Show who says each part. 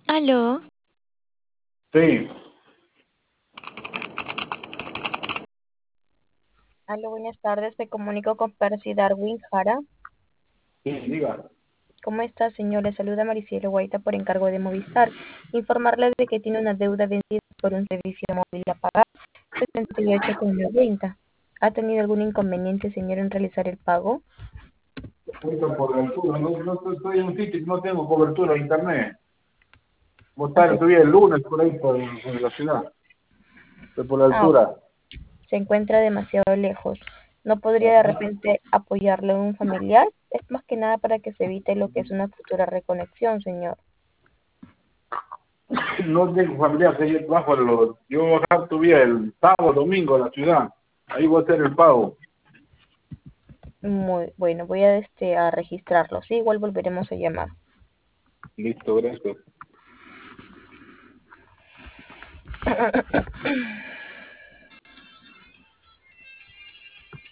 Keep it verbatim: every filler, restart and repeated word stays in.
Speaker 1: Aló,
Speaker 2: Sí,
Speaker 3: Aló, buenas tardes. Me comunico con Percy Darwin Jara.
Speaker 2: sí, diga.
Speaker 3: ¿Cómo está, señor? Le saluda Maricielo Guaita por encargo de Movistar. Informarle de que tiene una deuda vencida por un servicio móvil a pagar setenta y ocho con noventa. ¿Ha tenido algún inconveniente, señor, en realizar el pago?
Speaker 2: Ahorita por la altura, no, no estoy estoy en un sitio que no tengo cobertura de internet. Vos
Speaker 3: Ah,
Speaker 2: estar,
Speaker 3: se,
Speaker 2: estuve el lunes por ahí por, por la ciudad, estoy por la
Speaker 3: ah,
Speaker 2: altura.
Speaker 3: se encuentra demasiado lejos. ¿No podría de repente apoyarle a un familiar? Es más que nada para que se evite lo que es una futura reconexión, señor.
Speaker 2: No tengo familiar que yo bajo los, yo acá estuve el sábado, domingo a la ciudad. Ahí voy a hacer el pago.
Speaker 3: Muy bueno, voy a, este, a registrarlo. Sí, igual volveremos a llamar.
Speaker 2: Listo, gracias.